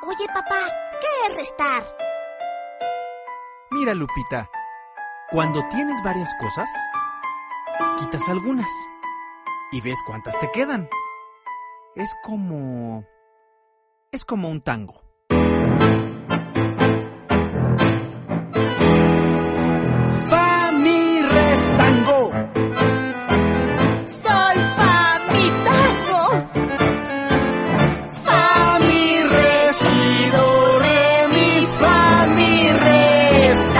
Oye, papá, ¿qué es restar? Mira, Lupita, cuando tienes varias cosas, quitas algunas y ves cuántas te quedan. Es como un tango.